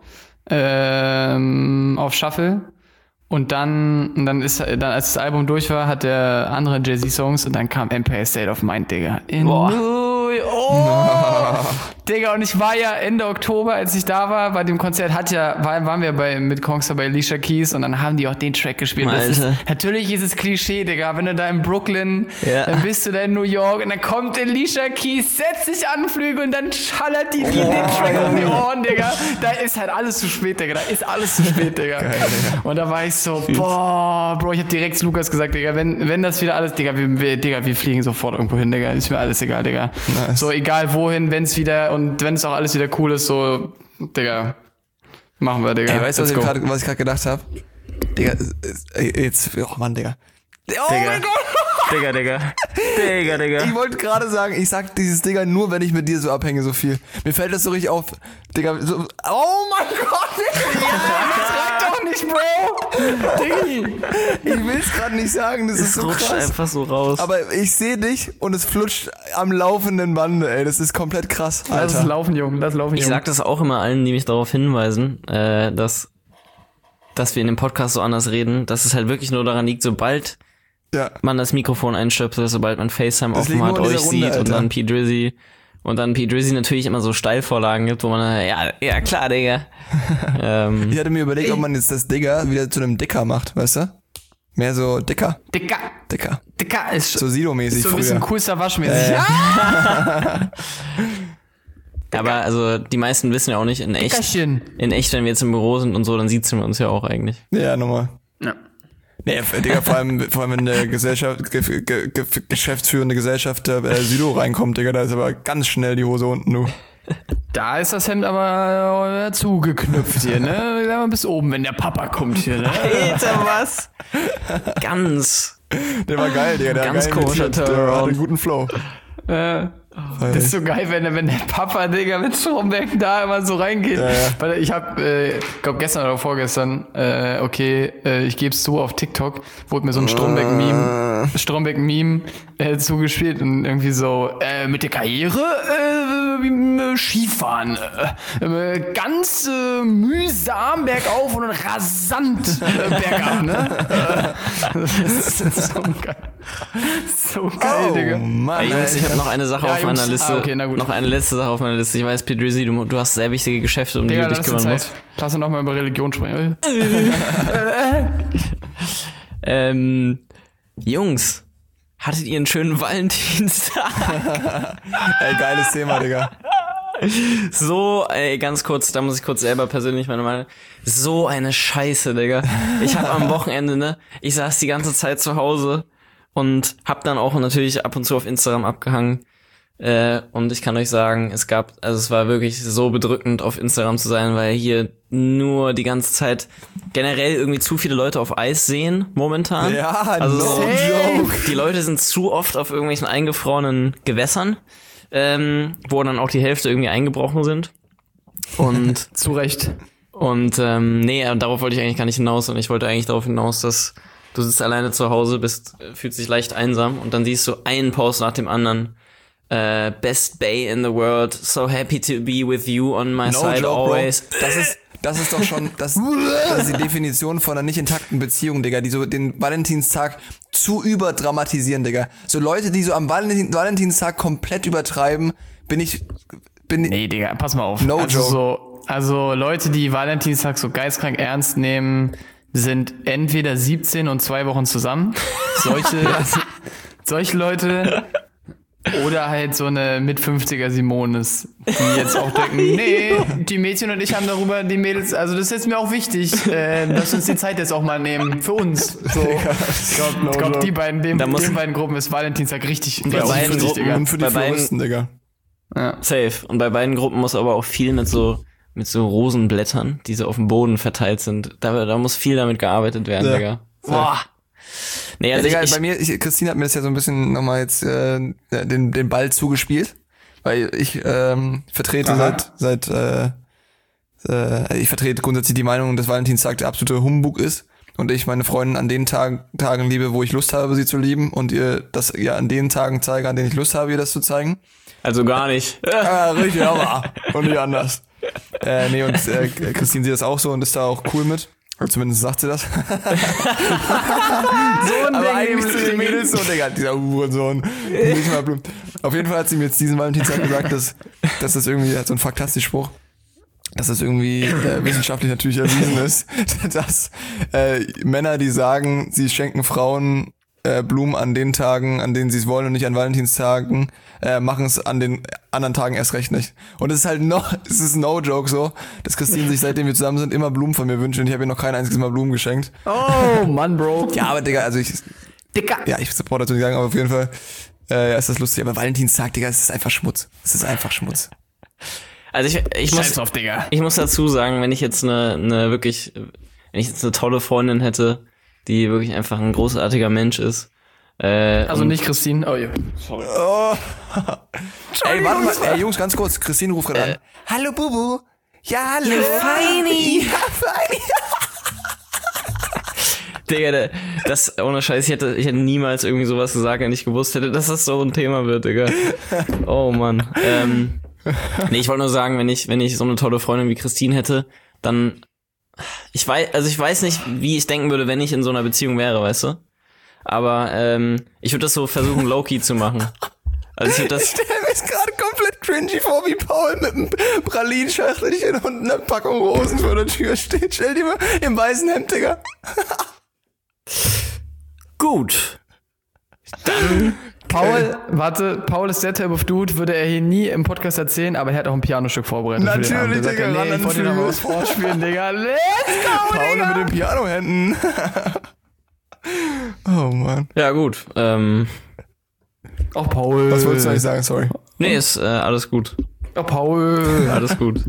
ähm, auf Shuffle. Und dann, und dann ist, dann als das Album durch war, hat der andere Jay-Z-Songs und dann kam Empire State of Mind, Digga. In Boah. New York. Oh, Digga, und ich war ja Ende Oktober, als ich da war, bei dem Konzert, hat ja, war, waren wir bei, mit Kongster bei Alicia Keys und dann haben die auch den Track gespielt. Das ist, Alter. natürlich ist es Klischee, Digga, wenn du da in Brooklyn, Ja. dann bist du da in New York und dann kommt Alicia Keys, setzt sich an den Flügel und dann schallert die, die den Track um die Ohren, Digga. Da ist halt alles zu spät, Digga, da ist alles zu spät, Digga. Und da war ich so, boah, Bro, ich hab direkt zu Lukas gesagt, Digga, wenn, wenn das wieder alles, Digga, wir, wir, Digga, wir fliegen sofort irgendwo hin, Digga, ist mir alles egal, Digga. Nice. So, egal wohin, wenn's wieder, und wenn es auch alles wieder cool ist, so, Digga, machen wir, Digga. Ey, weißt du, was Let's ich go. gerade was ich gerade gedacht habe? Digga, ey, jetzt, oh Mann, Digga. Oh Digga. mein Gott! Digga, Digga. Digga, Digga. Ich wollte gerade sagen, ich sag dieses Digga nur, wenn ich mit dir so abhänge, so viel. Mir fällt das so richtig auf. Digga, so, oh mein Gott, Digga. Sag doch nicht, Bro! Diggi! Ich will es gerade nicht sagen, das ist Es so rutscht krass. einfach so raus. Aber ich sehe dich und es flutscht am laufenden Bande, ey. Das ist komplett krass, Lass es Alter. laufen, Junge, lass laufen, Ich Junge. sag das auch immer allen, die mich darauf hinweisen, äh, dass, dass wir in dem Podcast so anders reden, dass es halt wirklich nur daran liegt, sobald Ja. man das Mikrofon einstöpselt, sobald man FaceTime Das liegt offen hat, nur an euch dieser Runde, sieht und Alter. dann P. Drizzy und dann P. Drizzy natürlich immer so Steilvorlagen gibt, wo man dann, ja, ja klar, Digga. ähm, Ich hatte mir überlegt, ob man jetzt das Digga wieder zu einem Dicker macht, weißt du? Mehr so dicker, Dicker, dicker. Dicker ist So Sido-mäßig so ein früher. bisschen coolster Waschmäßig. Äh. Ja, aber also die meisten wissen ja auch nicht, in echt, Dickerchen. in echt, wenn wir jetzt im Büro sind und so, dann sieht's man uns ja auch eigentlich. Ja, nochmal. Ja. Nee, Digga, vor allem, vor allem wenn eine Gesellschaft, ge, ge, ge, geschäftsführende Gesellschaft äh, Sido reinkommt, Digga, da ist aber ganz schnell die Hose unten, du. Da ist das Hemd aber äh, zugeknüpft hier, ne? Sagen wir bis oben, wenn der Papa kommt hier, ne? Alter, was? Ganz. Der war geil, Digga, der Ganz war geil komischer imitiert, der Turnaround. hat einen guten Flow. Äh, das ist so geil, wenn, wenn der Papa, Digga, mit Stromberg da immer so reingeht. Ja, ja. Weil ich hab, äh, glaub gestern oder vorgestern, äh, okay, äh, ich geb's zu, auf TikTok wurde mir so ein Stromberg-Meme, Stromberg-Meme äh, zugespielt und irgendwie so, äh, mit der Karriere, äh, wie, äh, Skifahren, äh, äh, ganz äh, mühsam bergauf und rasant äh, bergab, ne? Äh, das ist so geil. So geil, Oh, Digga. Mann, Ey, Jungs, ich habe noch eine Sache Ja, auf Jungs. meiner Liste. Ah, okay, na gut. Noch eine letzte Sache auf meiner Liste. Ich weiß, P. Drizzy, du, du hast sehr wichtige Geschäfte, um die Digga, du dich lass uns kümmern Zeit. musst. Lass uns noch mal über Religion sprechen. Ähm, Jungs, hattet ihr einen schönen Valentinstag? Ey, geiles Thema, Digga. So, ey, ganz kurz, da muss ich kurz selber persönlich meine Meinung. So eine Scheiße, Digga. Ich habe am Wochenende, ne, ich saß die ganze Zeit zu Hause und hab dann auch natürlich ab und zu auf Instagram abgehangen. Äh, und ich kann euch sagen, es gab, also es war wirklich so bedrückend, auf Instagram zu sein, weil hier nur die ganze Zeit generell irgendwie zu viele Leute auf Eis sehen, momentan. Ja, also no so, joke. die Leute sind zu oft auf irgendwelchen eingefrorenen Gewässern, ähm, wo dann auch die Hälfte irgendwie eingebrochen sind. Und Zu Recht. und ähm, nee, darauf wollte ich eigentlich gar nicht hinaus. Und ich wollte eigentlich darauf hinaus, dass du sitzt alleine zu Hause, bist, fühlst dich leicht einsam und dann siehst du einen Post nach dem anderen. Äh, best Bay in the world, so happy to be with you on my No side joke, always. Bro. Das ist, das ist doch schon, das, das ist die Definition von einer nicht intakten Beziehung, Digga, die so den Valentinstag zu überdramatisieren, Digga. So Leute, die so am Valentin, Valentinstag komplett übertreiben, bin ich, bin Nee, Digga, pass mal auf. No also joke. So, also Leute, die Valentinstag so geistkrank ernst nehmen, sind entweder siebzehn und zwei Wochen zusammen. Solche, solche Leute. Oder halt so eine mit fünfziger Simones, die jetzt auch denken, nee, die Mädchen und ich haben darüber, die Mädels, also das ist jetzt mir auch wichtig, äh, dass wir uns die Zeit jetzt auch mal nehmen, für uns. So. Ich glaube, no glaub, joke. die beiden, dem, Da muss- den beiden Gruppen ist Valentinstag richtig, Bei richtig beiden wichtig, Gruppen- Digga. und für die bei beiden- Floristen, Digga. Ja. Safe. Und bei beiden Gruppen muss aber auch viel mit so mit so Rosenblättern, die so auf dem Boden verteilt sind. Da, da muss viel damit gearbeitet werden, Ja. Digga. Boah. Nee, Ja, also Digga, ich, ich, bei mir, ich, Christine hat mir das ja so ein bisschen nochmal jetzt äh, den, den Ball zugespielt, weil ich ähm, vertrete Aha. seit, seit äh, äh, ich vertrete grundsätzlich die Meinung, dass Valentinstag der absolute Humbug ist und ich meine Freundin an den Tag, Tagen liebe, wo ich Lust habe, sie zu lieben und ihr das ja an den Tagen zeige, an denen ich Lust habe, ihr das zu zeigen. also gar nicht. Ah, richtig, aber und nicht anders. Äh, nee, und äh, Christine sieht das auch so und ist da auch cool mit. Oder zumindest sagt sie das. So ein Aber Ding eigentlich zu den im Mädels so, Digga, dieser Uhrensohn. Nicht mal Blumen. Auf jeden Fall hat sie mir jetzt diesen Valentinstag gesagt, dass, dass das irgendwie, hat so ein Faktastisch-Spruch, dass das irgendwie äh, wissenschaftlich natürlich erwiesen ist, dass äh, Männer, die sagen, sie schenken Frauen äh, Blumen an den Tagen, an denen sie es wollen und nicht an Valentinstagen, äh, machen es an den anderen Tagen erst recht nicht. Und es ist halt no, es ist no joke so, dass Christine sich, seitdem wir zusammen sind, immer Blumen von mir wünscht und ich habe ihr noch kein einziges Mal Blumen geschenkt. Oh, Mann, Bro. Ja, aber Digga, also ich, Dicker. ja, ich support dazu nicht sagen, aber auf jeden Fall äh, ja, ist das lustig. Aber Valentinstag, Digga, es ist einfach Schmutz. Es ist einfach Schmutz. Also ich, ich Scheiß muss, auf, Digga. ich muss dazu sagen, wenn ich jetzt eine, eine wirklich, wenn ich jetzt eine tolle Freundin hätte, die wirklich einfach ein großartiger Mensch ist, äh, Also und- nicht Christine. Oh, ja. Oh. Ey, warte mal, ey, Jungs, ganz kurz. Christine ruft gerade Äh. an. Hallo, Bubu. Ja, hallo. Feini. Ja, Feini. Digga, der- das, ohne Scheiß, ich hätte, ich hätte niemals irgendwie sowas gesagt, wenn ich gewusst hätte, dass das so ein Thema wird, Digga. Oh Mann. Ähm, nee, ich wollte nur sagen, wenn ich, wenn ich so eine tolle Freundin wie Christine hätte, dann, ich weiß, also ich weiß nicht, wie ich denken würde, wenn ich in so einer Beziehung wäre, weißt du? Aber, ähm, ich würde das so versuchen, low-key zu machen. Also ich würde Ich das, stell mir jetzt gerade komplett cringy vor, wie Paul mit einem Pralinschachtelchen und einer Packung Rosen vor der Tür steht. Stell dir mal im weißen Hemd, Digga. gut. Paul, warte, Paul ist der Type of Dude, würde er hier nie im Podcast erzählen, aber er hat auch ein Pianostück vorbereitet. für den Natürlich, Abend. Er sagt, Digga, nee, ran an ich wollte dir noch den mal was Flügel. vorspielen, Digga. Let's go, Paul Digga. mit den Pianohänden. Oh Mann. Ja, gut. Ähm, Oh, Paul. Was wolltest du eigentlich sagen? Sorry. nee, ist äh, alles gut. Oh, Paul. Alles gut.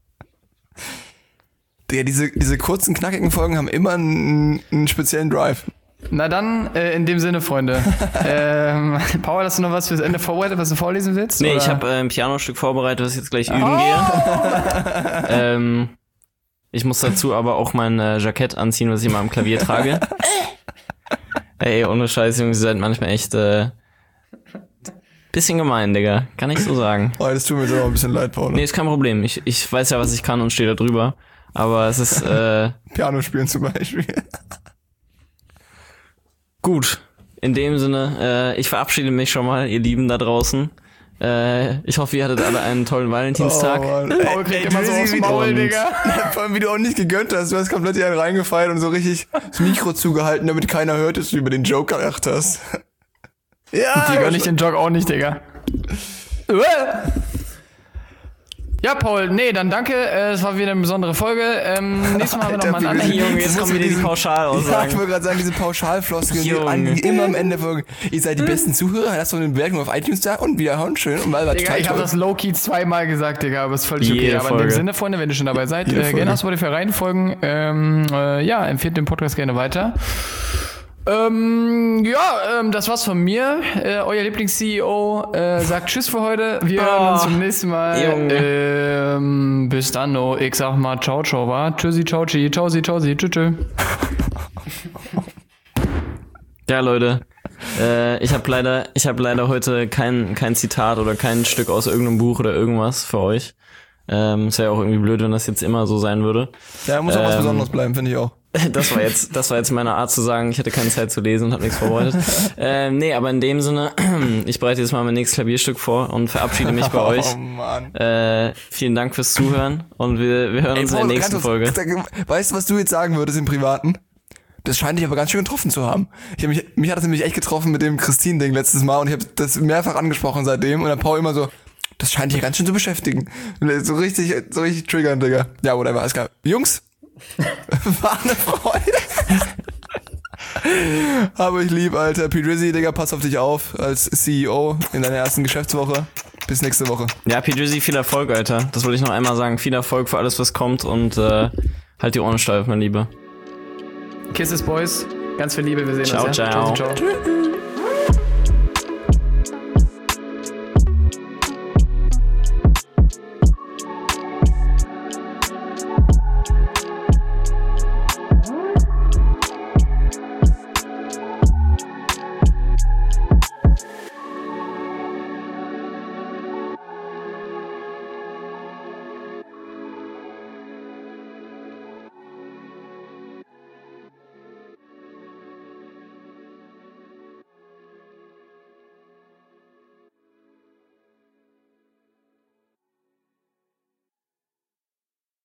Digga, diese, diese kurzen, knackigen Folgen haben immer einen, einen speziellen Drive. Na dann, äh, in dem Sinne, Freunde. ähm, Paul, hast du noch was fürs Ende vorbereitet, was du vorlesen willst? Nee, oder? ich habe äh, ein Pianostück vorbereitet, was ich jetzt gleich üben gehe. Ähm, ich muss dazu aber auch mein äh, Jackett anziehen, was ich immer am Klavier trage. Ey, ohne Scheiß, Jungs, ihr seid manchmal echt äh, bisschen gemein, Digga. Kann ich so sagen. Oh, das tut mir so ein bisschen leid, Paul. Nee, ist kein Problem. Ich, ich weiß ja, was ich kann und stehe da drüber. Aber es ist äh, Piano spielen zum Beispiel. gut. In dem Sinne, äh, ich verabschiede mich schon mal, ihr Lieben da draußen. Äh, ich hoffe, ihr hattet alle einen tollen Valentinstag. Oh, Mann. Paul kriegt immer so aufs Maul, Digga. Vor allem, wie du auch nicht gegönnt hast. Du hast komplett hier einen reingefeiert und so richtig das Mikro zugehalten, damit keiner hört, dass du über den Joke gelacht hast. Ja, Die gönn ich den Jog auch nicht, Digga. Ja, Paul, nee, dann danke. äh, Es war wieder eine besondere Folge. Ähm, nächstes Mal haben wir Alter, nochmal einen wie- anderen. Junge, Das jetzt muss kommen mit wieder die diesem- Ja, Pauschalaussagen. ich wollte gerade sagen, diese Pauschalfloskeln, die Junge. an- die immer am Ende folgen. Ihr seid die besten Zuhörer, lasst doch eine Bewertung auf iTunes da und wiederhauen, schön und mal was Digga, ich habe das Low-Key zweimal gesagt, Digga, aber ist völlig okay. Jede Aber in dem Folge. Sinne, Freunde, wenn ihr schon dabei seid, Jede äh, Folge. gerne auf Spotify reinfolgen. Ähm, äh, ja, empfehlt den Podcast gerne weiter. Ähm, ja, ähm, das war's von mir. Äh, euer Lieblings-C E O äh, sagt Tschüss für heute. Wir hören uns zum nächsten Mal. Junge. Ähm, bis dann, oh. Ich sag mal ciao, ciao, wa? Tschüssi, ciao, ciao, ciao, ciao, ciao, tschüss. Ja, Leute. Äh, ich habe leider, ich habe leider heute kein kein Zitat oder kein Stück aus irgendeinem Buch oder irgendwas für euch. Ähm, es wäre auch irgendwie blöd, wenn das jetzt immer so sein würde. Ja, muss auch was Ähm, Besonderes bleiben, finde ich auch. Das war jetzt, das war jetzt meine Art zu sagen, ich hatte keine Zeit zu lesen und habe nichts vorbereitet. ähm, nee, aber in dem Sinne, ich bereite jetzt mal mein nächstes Klavierstück vor und verabschiede mich bei euch. Oh Mann. Äh, vielen Dank fürs Zuhören und wir, wir hören uns in der Paul, nächsten ganz Folge. kurz, weißt du, was du jetzt sagen würdest im Privaten? Das scheint dich aber ganz schön getroffen zu haben. Ich hab mich, mich hat das nämlich echt getroffen mit dem Christine-Ding letztes Mal und ich habe das mehrfach angesprochen seitdem und dann Paul immer so, das scheint dich ganz schön zu beschäftigen. So richtig, so richtig triggern, Digga. Ja, whatever, alles klar. Jungs, war eine Freude. Habe ich lieb, Alter. P. Drizzy, Digga, pass auf dich auf als C E O in deiner ersten Geschäftswoche. Bis nächste Woche. Ja, P. Drizzy, viel Erfolg, Alter. Das wollte ich noch einmal sagen. Viel Erfolg für alles, was kommt und äh, halt die Ohren steif, mein Lieber. Kisses, Boys. Ganz viel Liebe, wir sehen Ciao, uns. Ja? ciao. Ciao, ciao.